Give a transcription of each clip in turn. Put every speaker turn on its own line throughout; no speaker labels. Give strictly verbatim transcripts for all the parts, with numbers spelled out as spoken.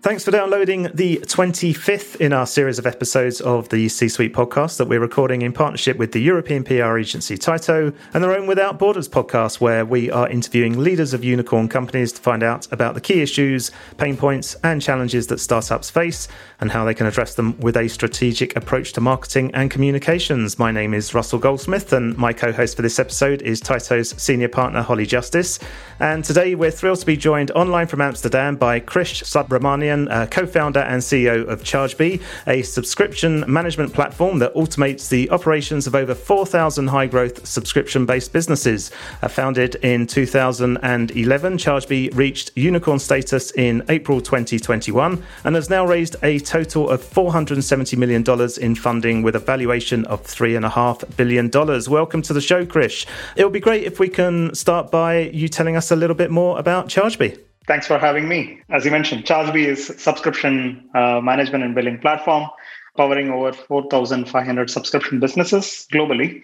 Thanks for downloading the twenty-fifth in our series of episodes of the C-Suite podcast that we're recording in partnership with the European P R agency Tyto and their own Without Borders podcast, where we are interviewing leaders of unicorn companies to find out about the key issues, pain points, and challenges that startups face and how they can address them with a strategic approach to marketing and communications. My name is Russell Goldsmith, and my co-host for this episode is Tyto's senior partner, Holly Justice. And today we're thrilled to be joined online from Amsterdam by Krish Subramanian, Uh, co-founder and C E O of ChargeBee, a subscription management platform that automates the operations of over four thousand high-growth subscription-based businesses. Uh, founded in two thousand eleven, ChargeBee reached unicorn status in April twenty twenty-one and has now raised a total of four hundred seventy million dollars in funding with a valuation of three point five billion dollars. Welcome to the show, Krish. It would be great if we can start by you telling us a little bit more about ChargeBee.
Thanks for having me. As you mentioned, ChargeBee is a subscription uh, management and billing platform powering over four thousand five hundred subscription businesses globally.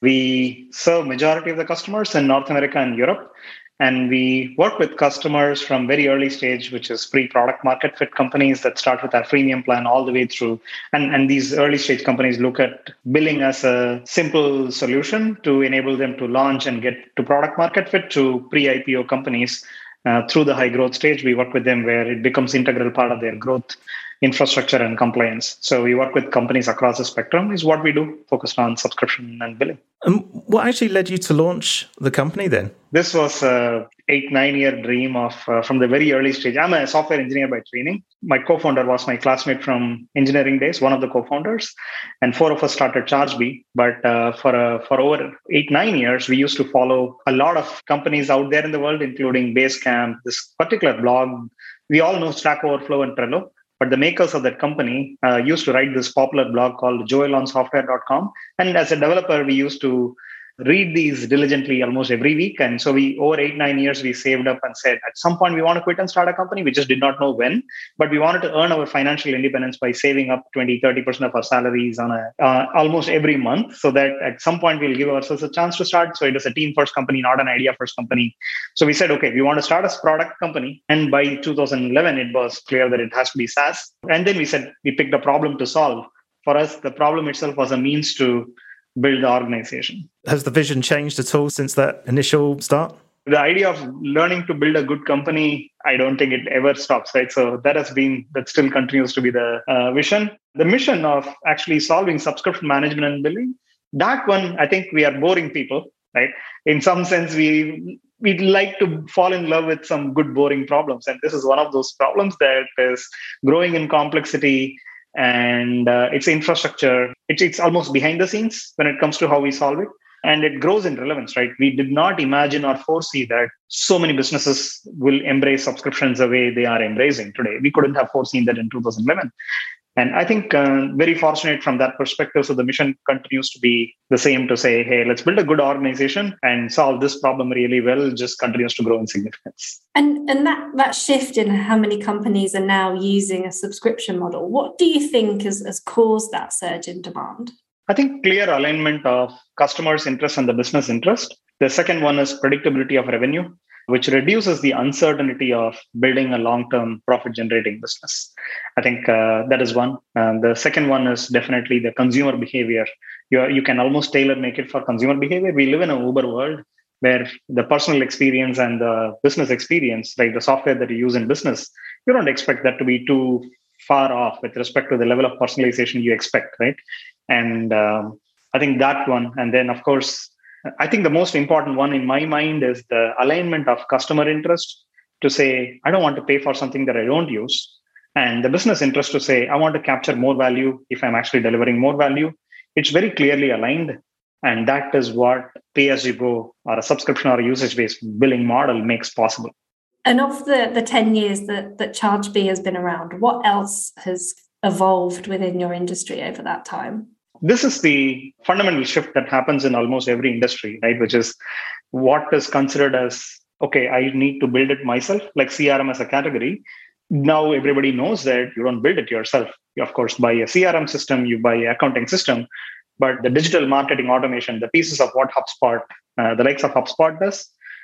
We serve majority of the customers in North America and Europe, and we work with customers from very early stage, which is pre-product market fit companies that start with our freemium plan all the way through. And, and these early stage companies look at billing as a simple solution to enable them to launch and get to product market fit, to pre-I P O companies. Uh, through the high growth stage, we work with them where it becomes integral part of their growth infrastructure and compliance. So we work with companies across the spectrum is what we do, focused on subscription and billing.
Um, what actually led you to launch the company then?
This was a eight, nine year dream of uh, from the very early stage. I'm a software engineer by training. My co-founder was my classmate from engineering days, one of the co-founders, and four of us started ChargeBee. But uh, for uh, for over eight, nine years, we used to follow a lot of companies out there in the world, including Basecamp, this particular blog. We all know Stack Overflow and Trello. But the makers of that company uh, used to write this popular blog called joel on software dot com. And as a developer, we used to read these diligently almost every week. And so we, over eight, nine years, we saved up and said, at some point, we want to quit and start a company. We just did not know when, but we wanted to earn our financial independence by saving up twenty, thirty percent of our salaries on a uh, almost every month, so that at some point we'll give ourselves a chance to start. So it was a team first company, not an idea first company. So we said, okay, we want to start a product company. And by two thousand eleven, it was clear that it has to be SaaS. And then we said, we picked a problem to solve. For us, the problem itself was a means to build the organization.
Has the vision changed at all since that initial start?
The idea of learning to build a good company, I don't think it ever stops, right? So that has been, that still continues to be the uh, vision. The mission of actually solving subscription management and billing, that one, I think we are boring people, right? In some sense, we we'd like to fall in love with some good, boring problems. And this is one of those problems that is growing in complexity. And uh, its infrastructure, it's, it's almost behind the scenes when it comes to how we solve it. And it grows in relevance, right? We did not imagine or foresee that so many businesses will embrace subscriptions the way they are embracing today. We couldn't have foreseen that in two thousand eleven. And I think uh, very fortunate from that perspective. So the mission continues to be the same, to say, hey, let's build a good organization and solve this problem really well, just continues to grow in significance.
And and that, that shift in how many companies are now using a subscription model, what do you think has, has caused that surge in demand?
I think clear alignment of customers' interest and the business interest. The second one is predictability of revenue, which reduces the uncertainty of building a long-term profit-generating business. I think uh, that is one. And the second one is definitely the consumer behavior. You, you can almost tailor-make it for consumer behavior. We live in an Uber world where the personal experience and the business experience, like the software that you use in business, you don't expect that to be too far off with respect to the level of personalization you expect, right? And um, I think that one. And then, of course, I think the most important one in my mind is the alignment of customer interest to say, I don't want to pay for something that I don't use. And the business interest to say, I want to capture more value if I'm actually delivering more value. It's very clearly aligned. And that is what pay-as-you-go or a subscription or a usage-based billing model makes possible.
And of the, the ten years that, that ChargeBee has been around, what else has evolved within your industry over that time?
This is the fundamental shift that happens in almost every industry, right? Which is what is considered as, okay, I need to build it myself, like C R M as a category. Now everybody knows that you don't build it yourself. You, of course, buy a C R M system, you buy an accounting system, but the digital marketing automation, the pieces of what HubSpot, uh, the likes of HubSpot does,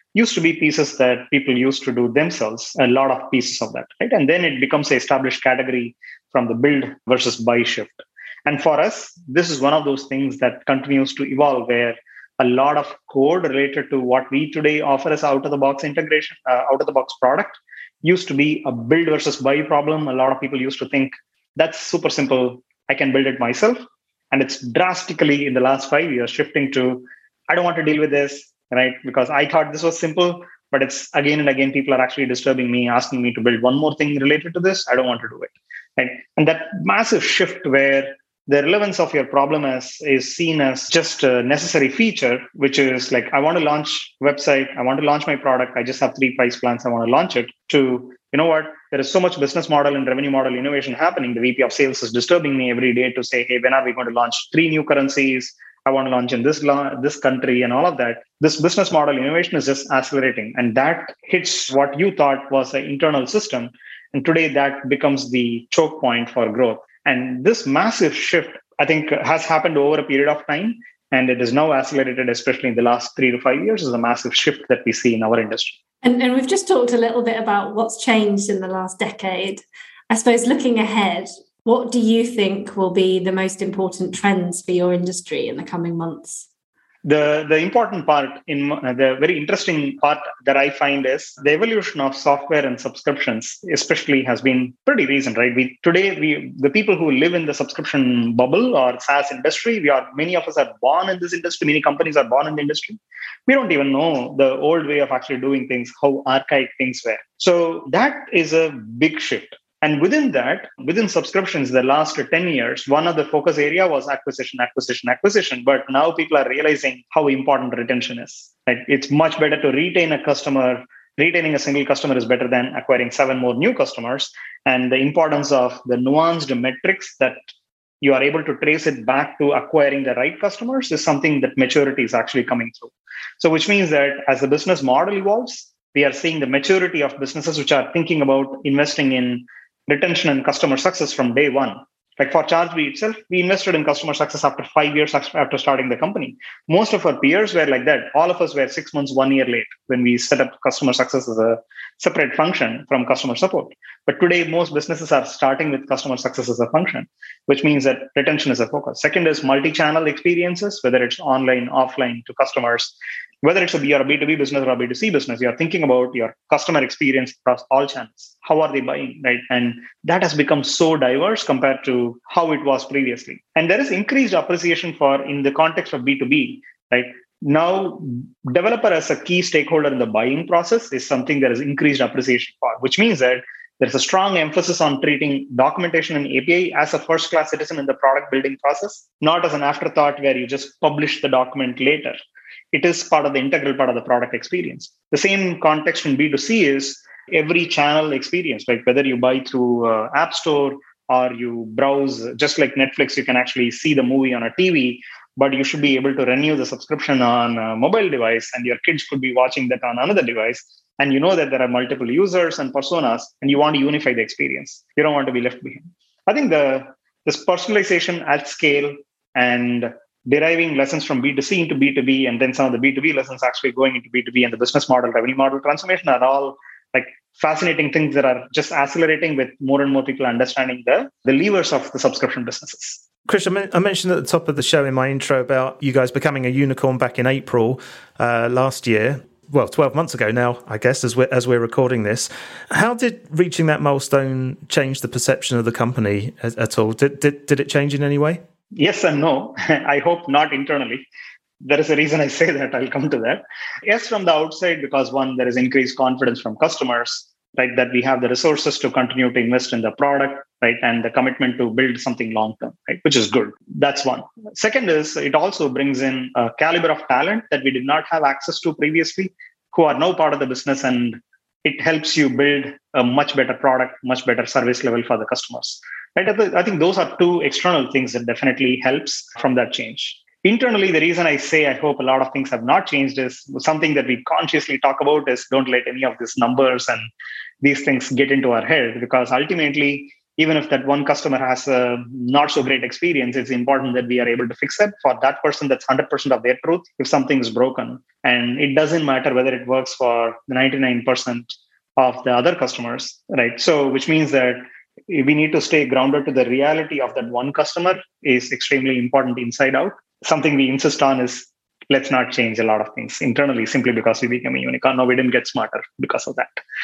used to be pieces that people used to do themselves, a lot of pieces of that, right? And then it becomes an established category from the build versus buy shift. And for us, this is one of those things that continues to evolve, where a lot of code related to what we today offer as out-of-the-box integration, uh, out-of-the-box product, used to be a build versus buy problem. A lot of people used to think that's super simple, I can build it myself. And it's drastically in the last five years shifting to, I don't want to deal with this, right? Because I thought this was simple, but it's again and again, people are actually disturbing me, asking me to build one more thing related to this. I don't want to do it. Right? And that massive shift where the relevance of your problem as is seen as just a necessary feature, which is like, I want to launch a website, I want to launch my product, I just have three price plans, I want to launch it, to, you know what, there is so much business model and revenue model innovation happening. The V P of sales is disturbing me every day to say, hey, when are we going to launch three new currencies? I want to launch in this this country and all of that. This business model innovation is just accelerating. And that hits what you thought was an internal system. And today that becomes the choke point for growth. And this massive shift, I think, has happened over a period of time. And it is now accelerated, especially in the last three to five years, is a massive shift that we see in our industry.
And, and we've just talked a little bit about what's changed in the last decade. I suppose looking ahead, what do you think will be the most important trends for your industry in the coming months?
The, the important part, in uh, the very interesting part that I find is the evolution of software and subscriptions, especially, has been pretty recent, right? We today we the people who live in the subscription bubble or SaaS industry, we are many of us are born in this industry. Many companies are born in the industry. We don't even know the old way of actually doing things, how archaic things were. So that is a big shift. And within that, within subscriptions, the last ten years, one of the focus area was acquisition, acquisition, acquisition. But now people are realizing how important retention is. Right? It's much better to retain a customer. Retaining a single customer is better than acquiring seven more new customers. And the importance of the nuanced metrics that you are able to trace it back to acquiring the right customers is something that maturity is actually coming through. So which means that as the business model evolves, we are seeing the maturity of businesses which are thinking about investing in retention and customer success from day one. Like for ChargeBee itself, we invested in customer success after five years after starting the company. Most of our peers were like that. All of us were six months, one year late when we set up customer success as a separate function from customer support. But today, most businesses are starting with customer success as a function, which means that retention is a focus. Second is multi-channel experiences, whether it's online, offline to customers. Whether it's a, you're a B two B business or a B two C business, you're thinking about your customer experience across all channels. How are they buying, right? And that has become so diverse compared to how it was previously. And there is increased appreciation for, in the context of B two B, right? Now, developer as a key stakeholder in the buying process is something there is increased appreciation for, which means that there's a strong emphasis on treating documentation and A P I as a first-class citizen in the product building process, not as an afterthought where you just publish the document later. It is part of the integral part of the product experience. The same context in B two C is every channel experience, like whether you buy through uh, App Store or you browse, just like Netflix, you can actually see the movie on a T V, but you should be able to renew the subscription on a mobile device, and your kids could be watching that on another device. And you know that there are multiple users and personas, and you want to unify the experience. You don't want to be left behind. I think the this personalization at scale and deriving lessons from B two C into B two B, and then some of the B two B lessons actually going into B two B and the business model, revenue model transformation are all like fascinating things that are just accelerating with more and more people understanding the, the levers of the subscription businesses.
Chris, I mentioned at the top of the show in my intro about you guys becoming a unicorn back in April uh, last year. Well, twelve months ago now, I guess, as we're, as we're recording this. How did reaching that milestone change the perception of the company at, at all? Did, did, did it change in any way?
Yes and no. I hope not internally. There is a reason I say that. I'll come to that. Yes, from the outside, because one, there is increased confidence from customers, right? That we have the resources to continue to invest in the product, right? And the commitment to build something long-term, right? Which is good. That's one. Second is it also brings in a caliber of talent that we did not have access to previously, who are now part of the business, and it helps you build a much better product, much better service level for the customers. Right? I think those are two external things that definitely helps from that change. Internally, the reason I say I hope a lot of things have not changed is something that we consciously talk about is don't let any of these numbers and these things get into our head, because ultimately, even if that one customer has a not so great experience, it's important that we are able to fix it for that person. That's one hundred percent of their truth if something is broken. And it doesn't matter whether it works for the ninety-nine percent of the other customers, right? So, which means that we need to stay grounded to the reality of that one customer is extremely important inside out. Something we insist on is let's not change a lot of things internally simply because we became a unicorn. No, we didn't get smarter because of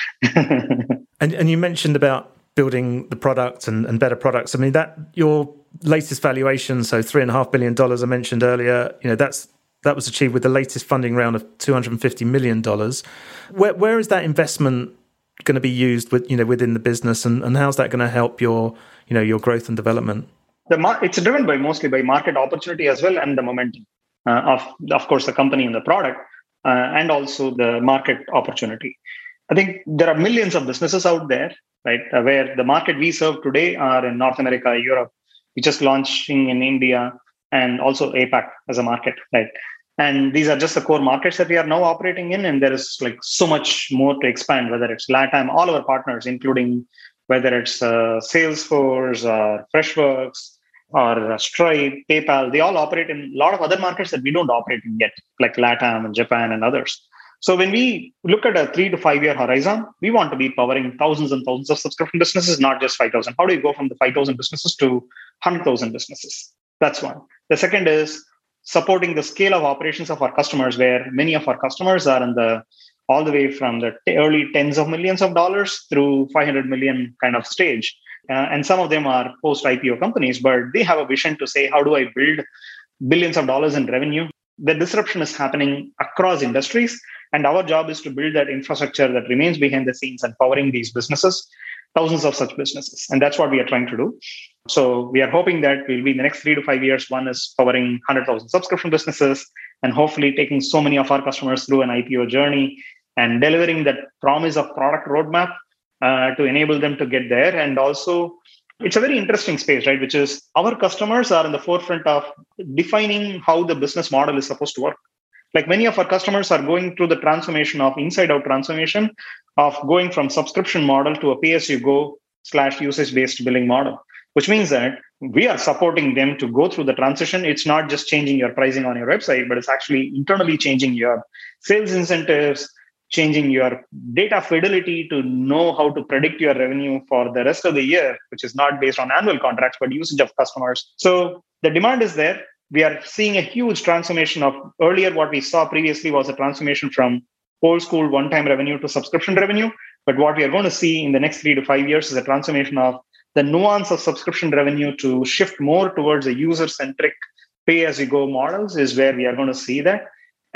that.
and, and you mentioned about building the product and, and better products. I mean, that your latest valuation, so three and a half billion dollars I mentioned earlier, you know, that's that was achieved with the latest funding round of two hundred fifty million dollars. Where where is that investment going to be used with, you know, within the business, and, and how's that going to help your, you know, your growth and development?
The mar- it's driven by mostly by market opportunity as well, and the momentum uh, of, of course, the company and the product, uh, and also the market opportunity. I think there are millions of businesses out there, right, uh, where the market we serve today are in North America, Europe. We're just launching in India and also APAC as a market, right? And these are just the core markets that we are now operating in. And there is like so much more to expand, whether it's LATAM, all our partners, including whether it's uh, Salesforce or Freshworks or Stripe, PayPal, they all operate in a lot of other markets that we don't operate in yet, like LATAM and Japan and others. So when we look at a three to five year horizon, we want to be powering thousands and thousands of subscription businesses, not just five thousand. How do you go from the five thousand businesses to one hundred thousand businesses? That's one. The second is supporting the scale of operations of our customers, where many of our customers are in the all the way from the early tens of millions of dollars through five hundred million kind of stage. Uh, and some of them are post-I P O companies, but they have a vision to say, how do I build billions of dollars in revenue? The disruption is happening across industries. And our job is to build that infrastructure that remains behind the scenes and powering these businesses, thousands of such businesses. And that's what we are trying to do. So we are hoping that we'll be in the next three to five years. One is powering one hundred thousand subscription businesses and hopefully taking so many of our customers through an I P O journey and delivering that promise of product roadmap uh, to enable them to get there. And also, it's a very interesting space, right? Which is our customers are in the forefront of defining how the business model is supposed to work. Like many of our customers are going through the transformation of inside out transformation of going from subscription model to a pay-as-you-go slash usage-based billing model, which means that we are supporting them to go through the transition. It's not just changing your pricing on your website, but it's actually internally changing your sales incentives, changing your data fidelity to know how to predict your revenue for the rest of the year, which is not based on annual contracts, but usage of customers. So the demand is there. We are seeing a huge transformation of earlier. What we saw previously was a transformation from old school one-time revenue to subscription revenue. But what we are going to see in the next three to five years is a transformation of the nuance of subscription revenue to shift more towards a user-centric pay-as-you-go models is where we are going to see that.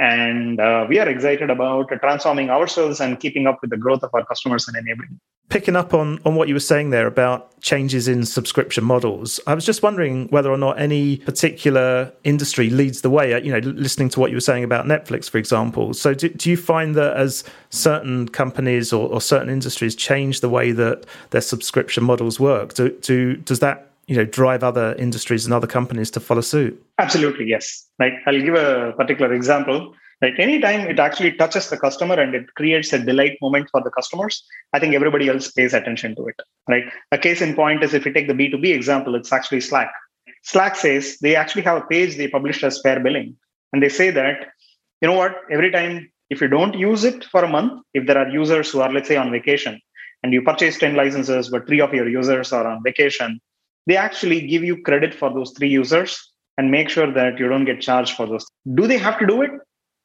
And uh, we are excited about transforming ourselves and keeping up with the growth of our customers and enabling.
Picking up on, on what you were saying there about changes in subscription models, I was just wondering whether or not any particular industry leads the way, you know, listening to what you were saying about Netflix, for example. So do, do you find that as certain companies or, or certain industries change the way that their subscription models work, do, do, does that you know, drive other industries and other companies to follow suit?
Absolutely, yes. Like I'll give a particular example. Like anytime it actually touches the customer and it creates a delight moment for the customers, I think everybody else pays attention to it, right? A case in point is if you take the B two B example, it's actually Slack. Slack says they actually have a page they published as fair billing. And they say that, you know what, every time if you don't use it for a month, if there are users who are, let's say, on vacation and you purchase ten licenses, but three of your users are on vacation, they actually give you credit for those three users and make sure that you don't get charged for those. Do they have to do it?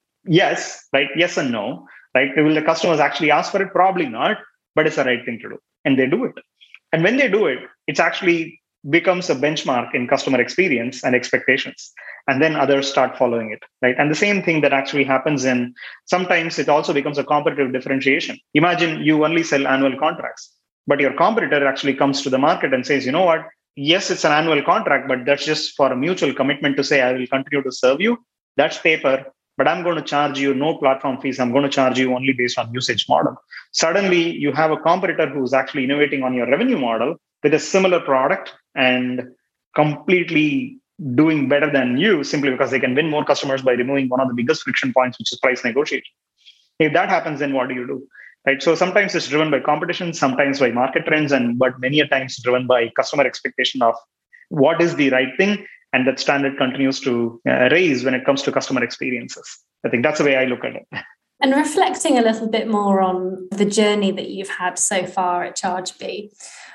Yes, right? Yes and no, right? Will the customers actually ask for it? Probably not, but it's the right thing to do. And they do it. And when they do it, it actually becomes a benchmark in customer experience and expectations. And then others start following it, right? And the same thing that actually happens in, sometimes it also becomes a competitive differentiation. Imagine you only sell annual contracts, but your competitor actually comes to the market and says, you know what? Yes, it's an annual contract, but that's just for a mutual commitment to say, I will continue to serve you. That's paper, but I'm going to charge you no platform fees. I'm going to charge you only based on usage model. Suddenly, you have a competitor who's actually innovating on your revenue model with a similar product and completely doing better than you simply because they can win more customers by removing one of the biggest friction points, which is price negotiation. If that happens, then what do you do? right? So sometimes it's driven by competition, sometimes by market trends, and but many a times driven by customer expectation of what is the right thing. And that standard continues to uh, raise when it comes to customer experiences. I think that's the way I look at it.
And reflecting a little bit more on the journey that you've had so far at Chargebee,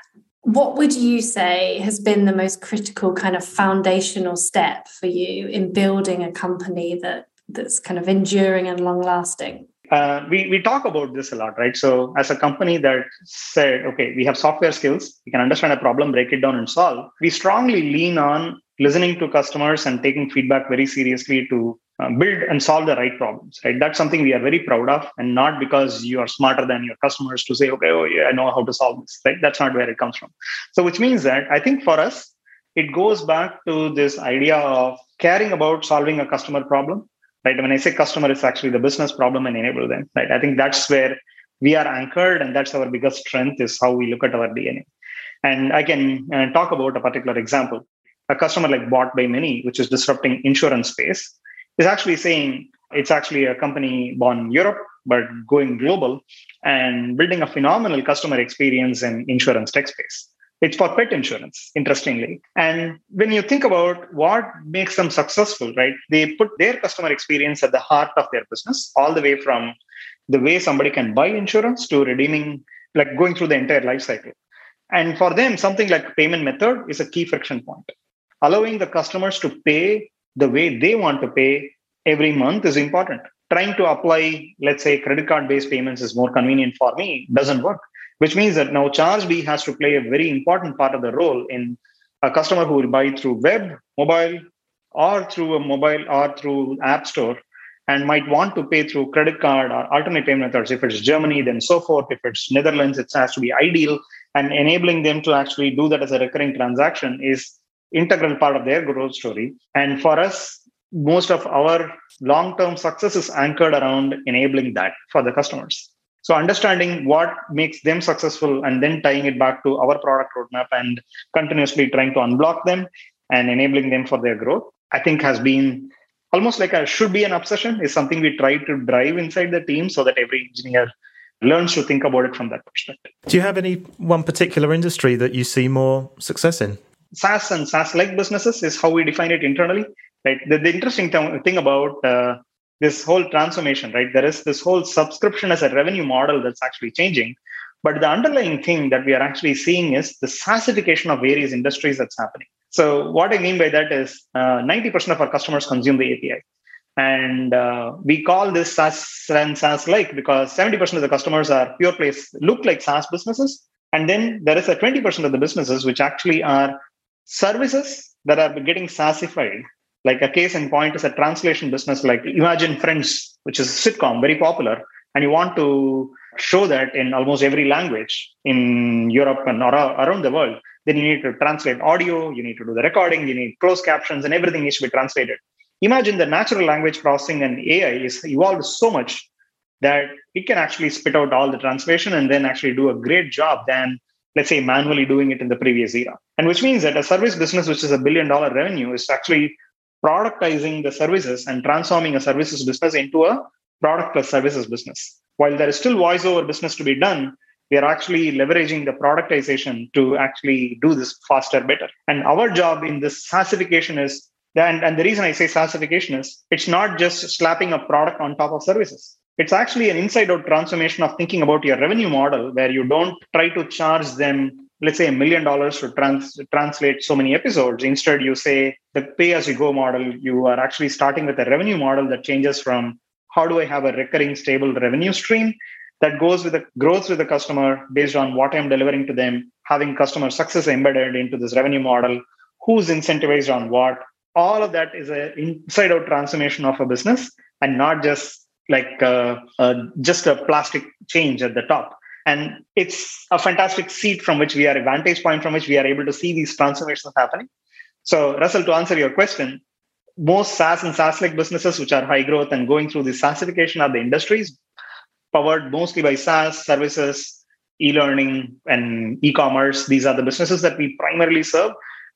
what would you say has been the most critical kind of foundational step for you in building a company that that's kind of enduring and long-lasting?
Uh, we, we talk about this a lot, right? So as a company that said, okay, we have software skills, we can understand a problem, break it down and solve. We strongly lean on listening to customers and taking feedback very seriously to uh, build and solve the right problems, right? That's something we are very proud of, and not because you are smarter than your customers to say, okay, oh yeah, I know how to solve this, right? That's not where it comes from. So which means that I think for us, it goes back to this idea of caring about solving a customer problem. Right. When I say customer, it's actually the business problem and enable them. Right. I think that's where we are anchored, and that's our biggest strength is how we look at our D N A. And I can uh, talk about a particular example. A customer like Bought by Many, which is disrupting insurance space, is actually saying it's actually a company born in Europe, but going global and building a phenomenal customer experience in insurance tech space. It's for pet insurance, interestingly. And when you think about what makes them successful, right, they put their customer experience at the heart of their business, all the way from the way somebody can buy insurance to redeeming, like going through the entire life cycle. And for them, something like payment method is a key friction point. Allowing the customers to pay the way they want to pay every month is important. Trying to apply, let's say, credit card-based payments is more convenient for me doesn't work. Which means that now Chargebee has to play a very important part of the role in a customer who will buy through web, mobile, or through a mobile or through app store, and might want to pay through credit card or alternate payment methods. If it's Germany, then so forth. If it's Netherlands, it has to be ideal. And enabling them to actually do that as a recurring transaction is integral part of their growth story. And for us, most of our long-term success is anchored around enabling that for the customers. So understanding what makes them successful and then tying it back to our product roadmap and continuously trying to unblock them and enabling them for their growth, I think has been almost like a should be an obsession, is something we try to drive inside the team so that every engineer learns to think about it from that perspective.
Do you have any one particular industry that you see more success in?
SaaS and SaaS-like businesses is how we define it internally. Right. The, the interesting th- thing about uh, this whole transformation, right? There is this whole subscription as a revenue model that's actually changing. But the underlying thing that we are actually seeing is the SaaSification of various industries that's happening. So what I mean by that is uh, ninety percent of our customers consume the A P I. And uh, we call this SaaS and SaaS-like because seventy percent of the customers are pure plays, look like SaaS businesses. And then there is a twenty percent of the businesses which actually are services that are getting SaaSified. Like a case in point is a translation business, like imagine Friends, which is a sitcom, very popular. And you want to show that in almost every language in Europe and around the world. Then you need to translate audio, you need to do the recording, you need closed captions, and everything needs to be translated. Imagine the natural language processing and A I is evolved so much that it can actually spit out all the translation and then actually do a great job than, let's say, manually doing it in the previous era. And which means that a service business, which is a billion dollar revenue, is actually productizing the services and transforming a services business into a product plus services business. While there is still voice over business to be done, we are actually leveraging the productization to actually do this faster, better. And our job in this SaaSification is, and, and the reason I say SaaSification is, it's not just slapping a product on top of services. It's actually an inside-out transformation of thinking about your revenue model, where you don't try to charge them, let's say, a million dollars to trans- translate so many episodes. Instead, you say the pay-as-you-go model, you are actually starting with a revenue model that changes from how do I have a recurring, stable revenue stream that goes with the grows with the customer based on what I'm delivering to them, having customer success embedded into this revenue model, who's incentivized on what. All of that is an inside-out transformation of a business and not just like uh, uh, just a plastic change at the top. And it's a fantastic seat from which we are, a vantage point from which we are able to see these transformations happening. So, Russell, to answer your question, most SaaS and SaaS-like businesses which are high growth and going through the SaaSification are the industries powered mostly by SaaS, services, e-learning, and e-commerce. These are the businesses that we primarily serve.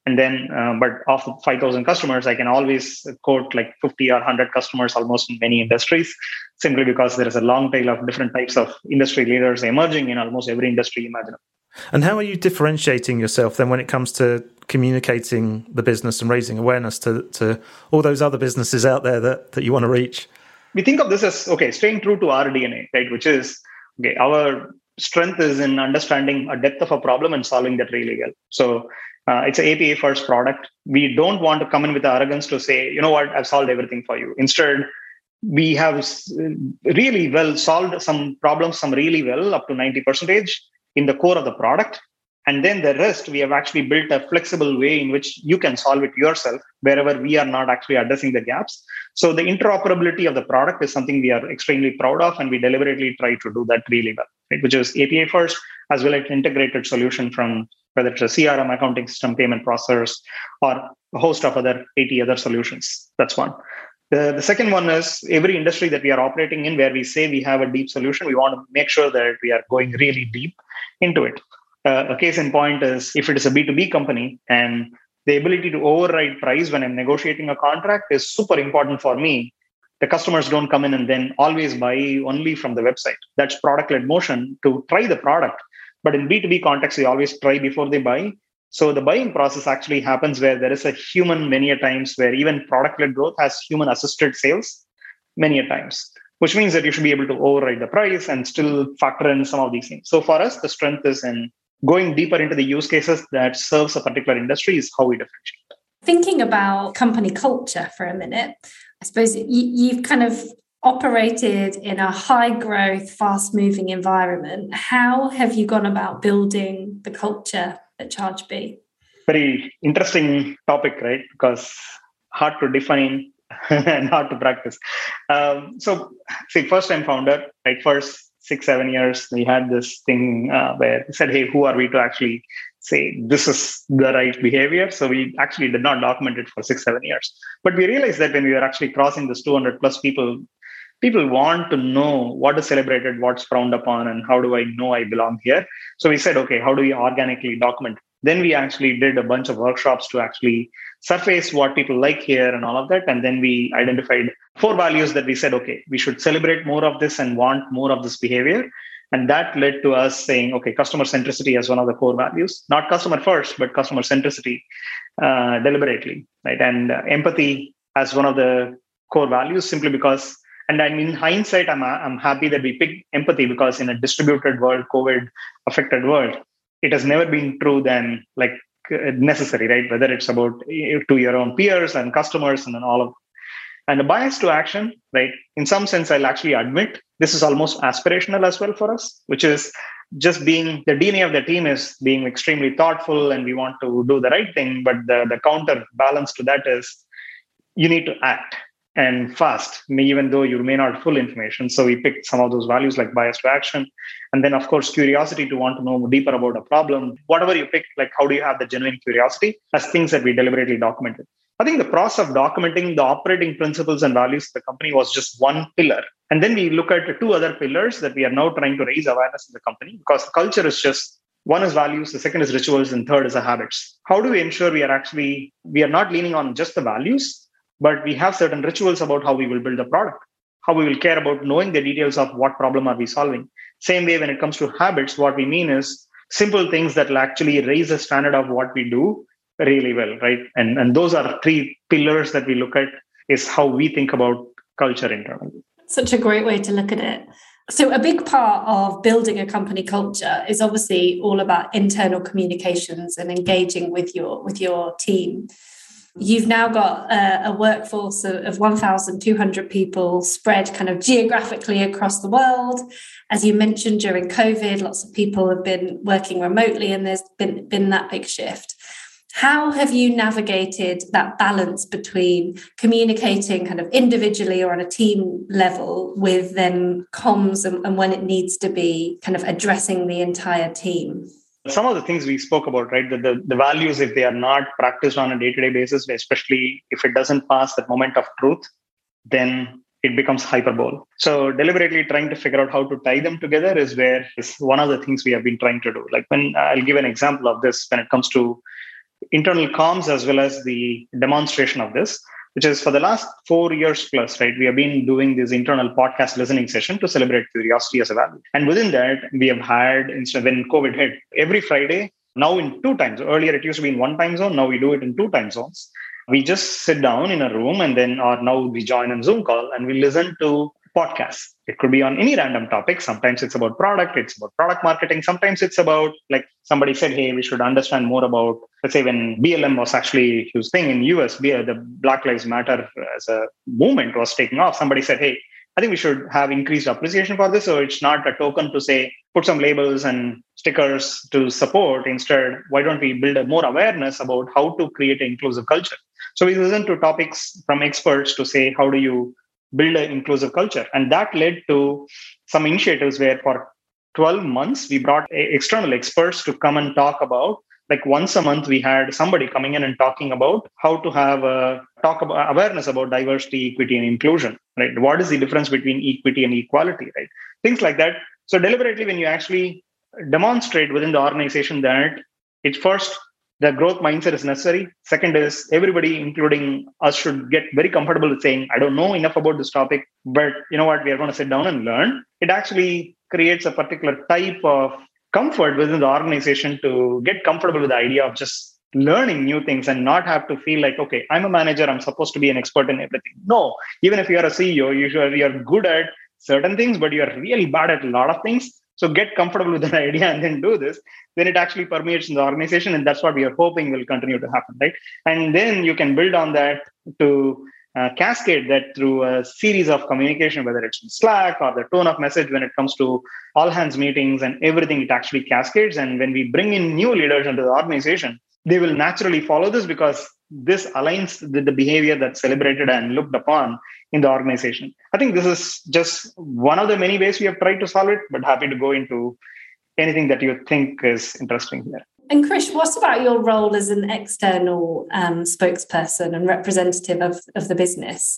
And then, uh, but of five thousand customers, I can always quote like fifty or one hundred customers almost in many industries, simply because there is a long tail of different types of industry leaders emerging in almost every industry imaginable.
And how are you differentiating yourself then when it comes to communicating the business and raising awareness to, to all those other businesses out there that, that you want to reach?
We think of this as, okay, staying true to our D N A, right? Which is, okay, our strength is in understanding a depth of a problem and solving that really well. So uh, it's an A P I first product. We don't want to come in with the arrogance to say, you know what, I've solved everything for you. Instead, we have really well solved some problems, some really well, up to ninety percent in the core of the product. And then the rest, we have actually built a flexible way in which you can solve it yourself wherever we are not actually addressing the gaps. So the interoperability of the product is something we are extremely proud of, and we deliberately try to do that really well, right? Which is A P I first, as well as integrated solution from whether it's a C R M, accounting system, payment processors, or a host of other eighty other solutions. That's one. The, the second one is every industry that we are operating in where we say we have a deep solution, we want to make sure that we are going really deep into it. Uh, a case in point is if it is a B two B company, and the ability to override price when I'm negotiating a contract is super important for me. The customers don't come in and then always buy only from the website. That's product-led motion to try the product. But in B two B context, we always try before they buy. So the buying process actually happens where there is a human many a times, where even product-led growth has human-assisted sales many a times, which means that you should be able to override the price and still factor in some of these things. So for us, the strength is in going deeper into the use cases that serves a particular industry is how we differentiate.
Thinking about company culture for a minute, I suppose you, you've kind of operated in a high growth, fast moving environment. How have you gone about building the culture at ChargeBee?
Very interesting topic, right? Because hard to define and hard to practice. Um, so, see, first time founder, right? First six, seven years, we had this thing uh, where we said, hey, who are we to actually say this is the right behavior? So we actually did not document it for six, seven years. But we realized that when we were actually crossing this two hundred plus people, people want to know what is celebrated, what's frowned upon, and how do I know I belong here? So we said, okay, how do we organically document? Then we actually did a bunch of workshops to actually surface what people like here and all of that. And then we identified four values that we said, okay, we should celebrate more of this and want more of this behavior. And that led to us saying, okay, customer centricity as one of the core values, not customer first, but customer centricity uh, deliberately, right? And uh, empathy as one of the core values, simply because, and I mean, in hindsight, I'm, I'm happy that we picked empathy because in a distributed world, COVID affected world, it has never been true than like necessary, right? Whether it's about to your own peers and customers and then all of, and the bias to action, right? In some sense, I'll actually admit this is almost aspirational as well for us, which is just being the D N A of the team is being extremely thoughtful and we want to do the right thing. But the, the counter balance to that is you need to act and fast, even though you may not have full information. So we picked some of those values like bias to action. And then, of course, curiosity to want to know deeper about a problem. Whatever you pick, like how do you have the genuine curiosity as things that we deliberately documented. I think the process of documenting the operating principles and values of the company was just one pillar. And then we look at the two other pillars that we are now trying to raise awareness in the company, because the culture is just, one is values, the second is rituals, and third is the habits. How do we ensure we are actually, we are not leaning on just the values, but we have certain rituals about how we will build a product, how we will care about knowing the details of what problem are we solving. Same way when it comes to habits, what we mean is simple things that will actually raise the standard of what we do really well, right? And, and those are three pillars that we look at is how we think about culture internally.
Such a great way to look at it. So a big part of building a company culture is obviously all about internal communications and engaging with your, with your team. You've now got a, a workforce of, of one thousand two hundred people spread kind of geographically across the world. As you mentioned, during COVID, lots of people have been working remotely and there's been, been that big shift. How have you navigated that balance between communicating kind of individually or on a team level with then comms and, and when it needs to be kind of addressing the entire team?
Some of the things we spoke about, right? The, the, the values, if they are not practiced on a day-to-day basis, especially if it doesn't pass that moment of truth, then it becomes hyperbole. So deliberately trying to figure out how to tie them together is where is one of the things we have been trying to do. Like when I'll give an example of this when it comes to internal comms as well as the demonstration of this, which is for the last four years plus, right? We have been doing this internal podcast listening session to celebrate curiosity as a value. And within that, we have had, instead when COVID hit, every Friday, now in two times. Earlier, it used to be in one time zone. Now we do it in two time zones. We just sit down in a room and then, or now we join a Zoom call and we listen to podcasts. It could be on any random topic. Sometimes it's about product. It's about product marketing. Sometimes it's about, like somebody said, hey, we should understand more about, let's say when B L M was actually a huge thing in U S, the Black Lives Matter as a movement was taking off. Somebody said, hey, I think we should have increased appreciation for this. So it's not a token to say, put some labels and stickers to support. Instead, why don't we build a more awareness about how to create an inclusive culture? So we listen to topics from experts to say, how do you build an inclusive culture? And that led to some initiatives where for twelve months, we brought external experts to come and talk about, like once a month, we had somebody coming in and talking about how to have a talk about awareness about diversity, equity, and inclusion, right? What is the difference between equity and equality, right? Things like that. So deliberately, when you actually demonstrate within the organization that it's first, the growth mindset is necessary. Second is everybody, including us, should get very comfortable with saying, I don't know enough about this topic, but you know what, we are going to sit down and learn. It actually creates a particular type of comfort within the organization to get comfortable with the idea of just learning new things and not have to feel like, okay, I'm a manager, I'm supposed to be an expert in everything. No, even if you're a C E O, usually you're good at certain things, but you're really bad at a lot of things. So get comfortable with that idea and then do this. Then it actually permeates in the organization. And that's what we are hoping will continue to happen, right? And then you can build on that to uh, cascade that through a series of communication, whether it's in Slack or the tone of message when it comes to all hands meetings and everything, it actually cascades. And when we bring in new leaders into the organization, they will naturally follow this because this aligns with the behavior that's celebrated and looked upon in the organization. I think this is just one of the many ways we have tried to solve it, but happy to go into anything that you think is interesting here.
And Krish, what about your role as an external um, spokesperson and representative of, of the business?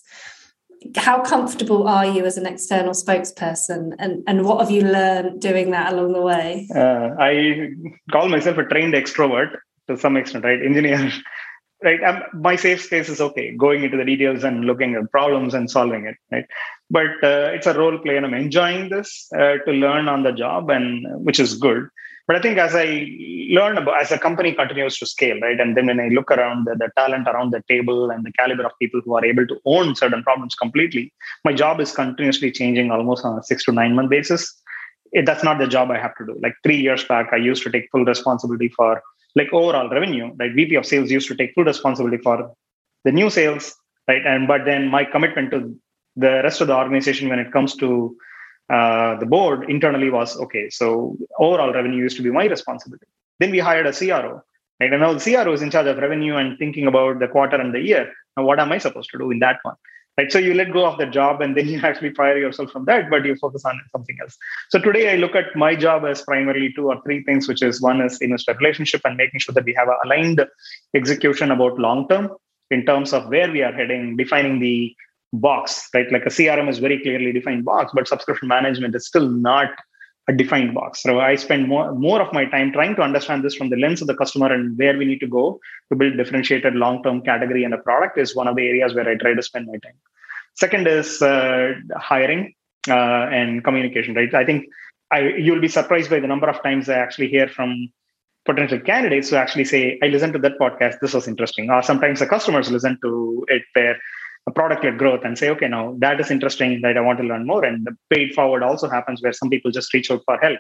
How comfortable are you as an external spokesperson, and, and what have you learned doing that along the way?
Uh, I call myself a trained extrovert to some extent, right? Engineer. Right, I'm, my safe space is okay, going into the details and looking at problems and solving it, right? But uh, it's a role play, and I'm enjoying this uh, to learn on the job, and which is good. But I think as I learn about, as the company continues to scale, right, and then when I look around the, the talent around the table and the caliber of people who are able to own certain problems completely, my job is continuously changing almost on a six to nine month basis. It, that's not the job I have to do. Like three years back, I used to take full responsibility for like overall revenue, right? V P of sales used to take full responsibility for the new sales, right? And but then my commitment to the rest of the organization when it comes to uh, the board internally was, okay, so overall revenue used to be my responsibility. Then we hired a C R O, right? And now the C R O is in charge of revenue and thinking about the quarter and the year. Now, what am I supposed to do in that one? Right. So you let go of the job and then you actually fire yourself from that, but you focus on something else. So today I look at my job as primarily two or three things, which is one is investor relationship and making sure that we have an aligned execution about long term in terms of where we are heading, defining the box, right? Like a C R M is very clearly defined box, but subscription management is still not a defined box. So I spend more, more of my time trying to understand this from the lens of the customer and where we need to go to build differentiated long-term category and a product is one of the areas where I try to spend my time. Second is uh, hiring uh, and communication, right? I think I, you'll be surprised by the number of times I actually hear from potential candidates who actually say, I listened to that podcast, this was interesting. Or sometimes the customers listen to it where a product-led growth and say, okay, now that is interesting, that I want to learn more. And the paid forward also happens where some people just reach out for help.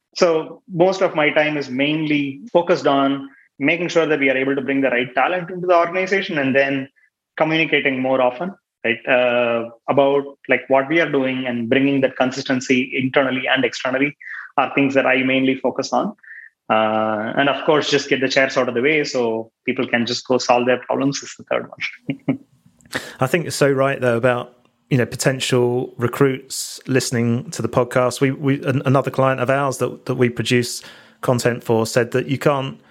So most of my time is mainly focused on making sure that we are able to bring the right talent into the organization and then communicating more often, right, uh, about like what we are doing and bringing that consistency internally and externally are things that I mainly focus on. Uh, and of course, just get the chairs out of the way so people can just go solve their problems is the third one.
I think it's so right though about, you know, potential recruits listening to the podcast. We we another client of ours that that we produce content for said that you can't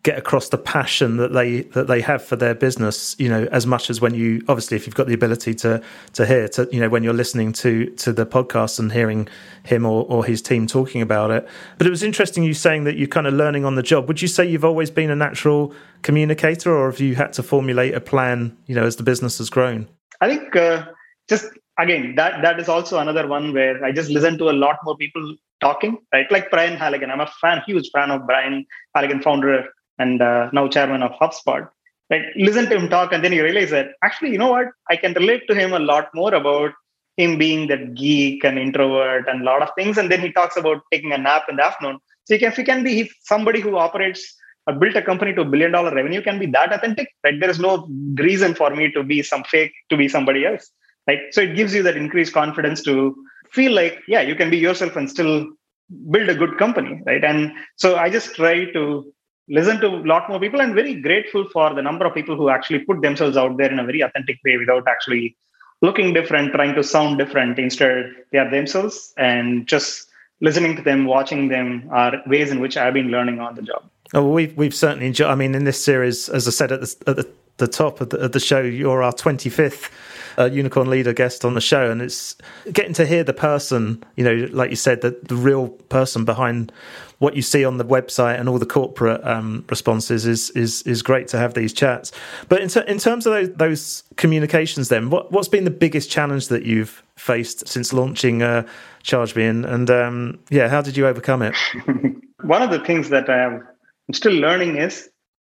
get across the passion that they that they have for their business, you know, as much as when you obviously if you've got the ability to to hear to you know when you're listening to to the podcast and hearing him or, or his team talking about it. But it was interesting you saying that you're kind of learning on the job. Would you say you've always been a natural communicator, or have you had to formulate a plan, you know, as the business has grown?
I think uh, just again that that is also another one where I just listen to a lot more people talking, right? Like Brian Halligan. I'm a fan, huge fan of Brian Halligan, founder and uh, now chairman of HubSpot. Right? Listen to him talk, and then you realize that actually, you know what? I can relate to him a lot more about him being that geek and introvert and a lot of things. And then he talks about taking a nap in the afternoon. So you can, if you can be somebody who operates or built a company to a billion dollar revenue, can be that authentic, right? There is no reason for me to be some fake, to be somebody else, right? So it gives you that increased confidence to feel like, yeah, you can be yourself and still build a good company, right? And so I just try to listen to a lot more people, and very grateful for the number of people who actually put themselves out there in a very authentic way without actually looking different, trying to sound different. Instead, they are themselves, and just listening to them, watching them are ways in which I've been learning on the job.
Oh, well, we've we've certainly enjoyed. I mean, in this series, as I said at the at the, the top of the, of the show, you're our twenty-fifth uh, Unicorn Leader guest on the show, and it's getting to hear the person, you know, like you said, the, the real person behind what you see on the website and all the corporate um, responses is is is great to have these chats. But in, ter- in terms of those, those communications, then, what what's been the biggest challenge that you've faced since launching uh, Chargebee, and, and um, yeah, how did you overcome it?
One of the things that I have, I'm still learning is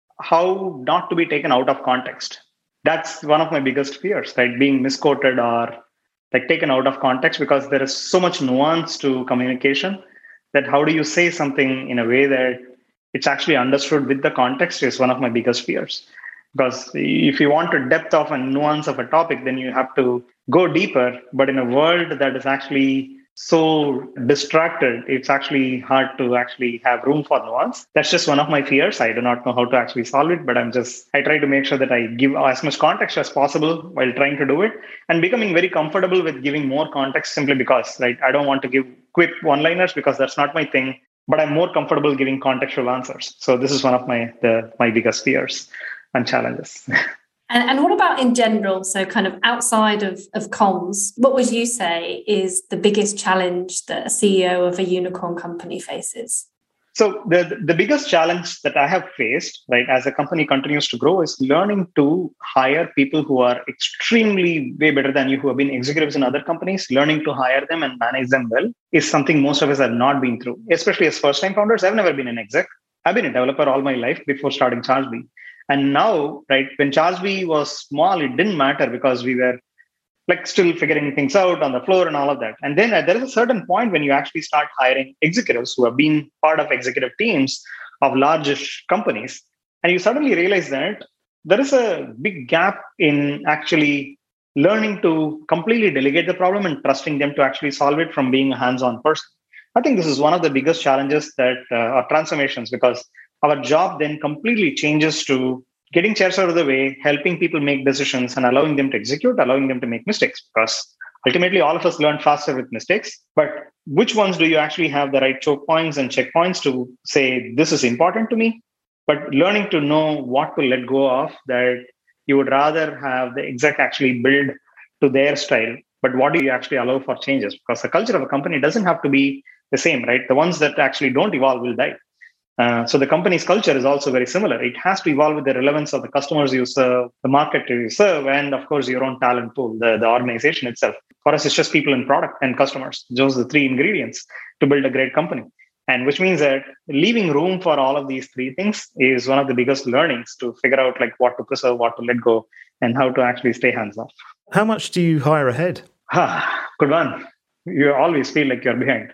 how not to be taken out of context. That's one of my biggest fears, right? Being misquoted or like taken out of context, because there is so much nuance to communication. That how do you say something in a way that it's actually understood with the context is one of my biggest fears. Because if you want a depth of and nuance of a topic, then you have to go deeper. But in a world that is actually so distracted, it's actually hard to actually have room for nuance. That's just one of my fears. I do not know how to actually solve it, but I'm just, I try to make sure that I give as much context as possible while trying to do it, and becoming very comfortable with giving more context simply because, right, I don't want to give quick one-liners because that's not my thing, but I'm more comfortable giving contextual answers. So this is one of my, the, my biggest fears and challenges.
And, and what about in general? So kind of outside of, of comms, what would you say is the biggest challenge that a C E O of a unicorn company faces?
So the, the biggest challenge that I have faced, right, as a company continues to grow is learning to hire people who are extremely way better than you, who have been executives in other companies. Learning to hire them and manage them well is something most of us have not been through, especially as first-time founders. I've never been an exec. I've been a developer all my life before starting Chargebee. And now, right, when Chargebee was small, it didn't matter because we were like still figuring things out on the floor and all of that. And then uh, there is a certain point when you actually start hiring executives who have been part of executive teams of largish companies. And you suddenly realize that there is a big gap in actually learning to completely delegate the problem and trusting them to actually solve it from being a hands-on person. I think this is one of the biggest challenges that uh, are transformations, because our job then completely changes to getting chairs out of the way, helping people make decisions and allowing them to execute, allowing them to make mistakes. Because ultimately, all of us learn faster with mistakes. But which ones do you actually have the right choke points and checkpoints to say, this is important to me? But learning to know what to let go of, that you would rather have the exec actually build to their style. But what do you actually allow for changes? Because the culture of a company doesn't have to be the same, right? The ones that actually don't evolve will die. Uh, so the company's culture is also very similar. It has to evolve with the relevance of the customers you serve, the market you serve, and of course, your own talent pool, the, the organization itself. For us, it's just people and product and customers. Those are the three ingredients to build a great company. And which means that leaving room for all of these three things is one of the biggest learnings to figure out like what to preserve, what to let go, and how to actually stay hands-off.
How much do you hire ahead?
Ah, good one. You always feel like you're behind.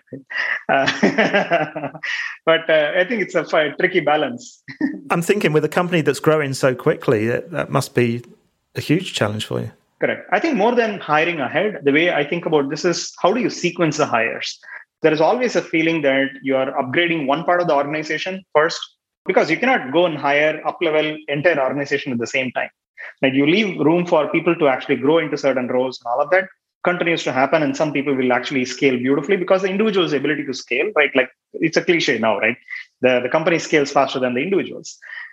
Uh, but uh, I think it's a, a tricky balance.
I'm thinking with a company that's growing so quickly, that, that must be a huge challenge for you.
Correct. I think more than hiring ahead, the way I think about this is how do you sequence the hires? There is always a feeling that you are upgrading one part of the organization first, because you cannot go and hire up-level entire organization at the same time. Like you leave room for people to actually grow into certain roles and all of that continues to happen, and some people will actually scale beautifully because the individual's ability to scale, right? Like it's a cliche now, right? The, the company scales faster than the individuals.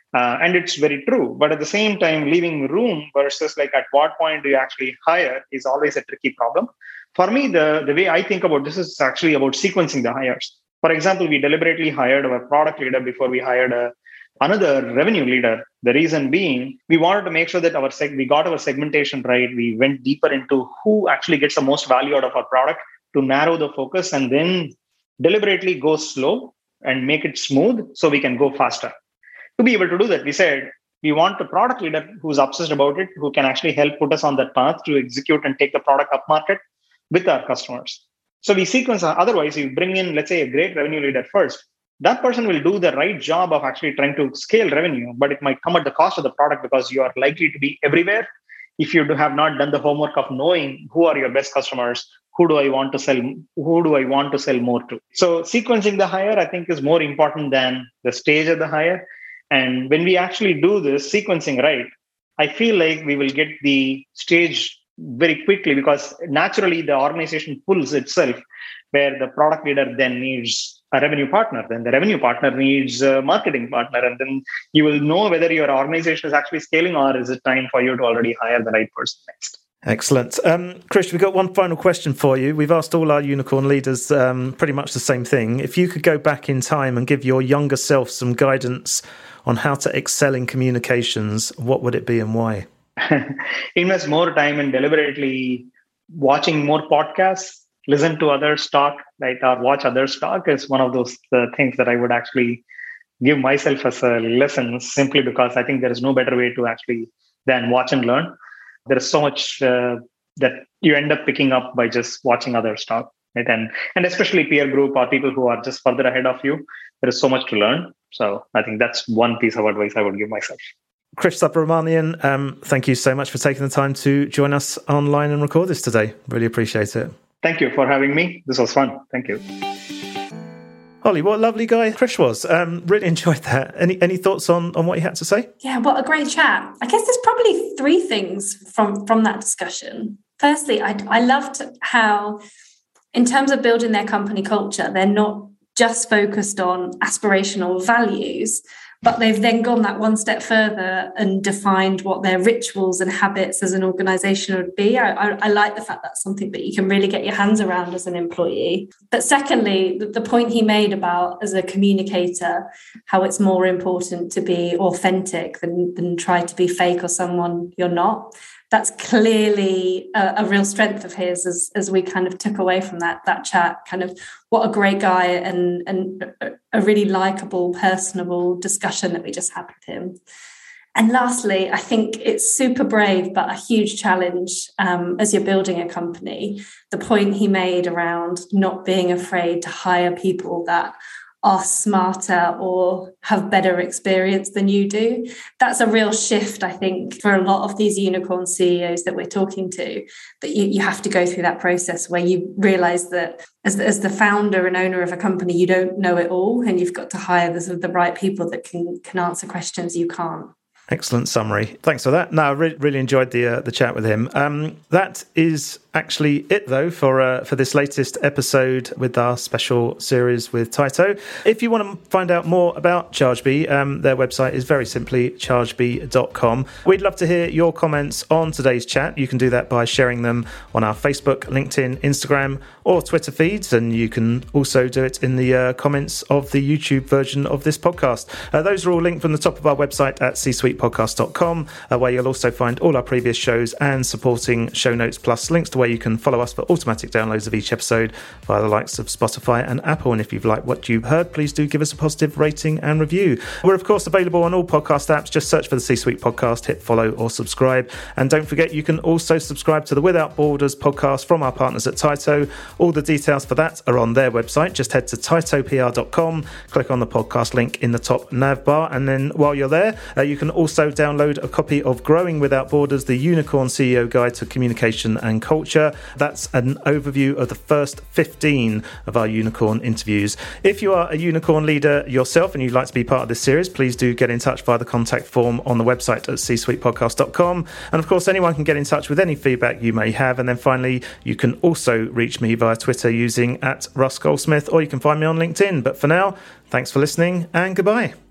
Uh, and it's very true. But at the same time, leaving room versus like at what point do you actually hire is always a tricky problem. For me, the, the way I think about this is actually about sequencing the hires. For example, we deliberately hired our product leader before we hired a, another revenue leader. The reason being, we wanted to make sure that our seg- we got our segmentation right. We went deeper into who actually gets the most value out of our product to narrow the focus and then deliberately go slow and make it smooth so we can go faster. To be able to do that, we said, we want a product leader who's obsessed about it, who can actually help put us on that path to execute and take the product up market with our customers. So we sequence, otherwise you bring in, let's say, a great revenue leader first. That person will do the right job of actually trying to scale revenue, but it might come at the cost of the product because you are likely to be everywhere. If you have not done the homework of knowing who are your best customers, who do I want to sell, who do I want to sell more to? So sequencing the hire, I think, is more important than the stage of the hire. And when we actually do this sequencing right, I feel like we will get the stage very quickly because naturally the organization pulls itself where the product leader then needs a revenue partner, then the revenue partner needs a marketing partner, and then you will know whether your organization is actually scaling or is it time for you to already hire the right person next.
Excellent. Um, Krish, we've got one final question for you. We've asked all our unicorn leaders um, pretty much the same thing. If you could go back in time and give your younger self some guidance on how to excel in communications, what would it be and why?
Invest more time in deliberately watching more podcasts, listen to others talk, right, or watch others talk is one of those uh, things that I would actually give myself as a lesson, simply because I think there is no better way to actually than watch and learn. There is so much uh, that you end up picking up by just watching others talk, right? And and especially peer group or people who are just further ahead of you, there is so much to learn. So I think that's one piece of advice I would give myself.
Krish Subramanian, um, thank you so much for taking the time to join us online and record this today. Really appreciate it.
Thank you for having me. This was fun. Thank you.
Holly, what a lovely guy Krish was. Um, really enjoyed that. Any any thoughts on, on what he had to say?
Yeah, what a great chat. I guess there's probably three things from, from that discussion. Firstly, I, I loved how, in terms of building their company culture, they're not just focused on aspirational values, but they've then gone that one step further and defined what their rituals and habits as an organization would be. I, I, I like the fact that's something that you can really get your hands around as an employee. But secondly, the, the point he made about as a communicator, how it's more important to be authentic than, than try to be fake or someone you're not. That's clearly a, a real strength of his, as, as we kind of took away from that that chat. Kind of what a great guy and, and a really likable, personable discussion that we just had with him. And lastly, I think it's super brave, but a huge challenge um, as you're building a company. The point he made around not being afraid to hire people that are smarter or have better experience than you do. That's a real shift, I think, for a lot of these unicorn C E Os that we're talking to, that you, you have to go through that process where you realize that as the, as the founder and owner of a company, you don't know it all, and you've got to hire the, the right people that can, can answer questions you can't.
Excellent summary. Thanks for that. No, I re- really enjoyed the uh, the chat with him. Um, that is actually it, though, for uh, for this latest episode with our special series with Taito. If you want to find out more about Chargebee, um, their website is very simply chargebee dot com. We'd love to hear your comments on today's chat. You can do that by sharing them on our Facebook, LinkedIn, Instagram, or Twitter feeds, and you can also do it in the uh, comments of the YouTube version of this podcast. Uh, those are all linked from the top of our website at c suite podcast dot com, uh, where you'll also find all our previous shows and supporting show notes, plus links to where you can follow us for automatic downloads of each episode via the likes of Spotify and Apple. And if you've liked what you've heard, please do give us a positive rating and review. We're, of course, available on all podcast apps. Just search for the C-Suite Podcast, hit follow or subscribe. And don't forget, you can also subscribe to the Without Borders podcast from our partners at Taito. All the details for that are on their website. Just head to taito p r dot com, click on the podcast link in the top nav bar, and then while you're there, uh, you can also download a copy of Growing Without Borders, the Unicorn C E O Guide to Communication and Culture. That's an overview of the first fifteen of our unicorn interviews. If you are a unicorn leader yourself and you'd like to be part of this series, please do get in touch via the contact form on the website at c suite podcast dot com. And of course, anyone can get in touch with any feedback you may have. And then finally, you can also reach me via Twitter using at Russ Goldsmith, or you can find me on LinkedIn. But for now, thanks for listening and goodbye.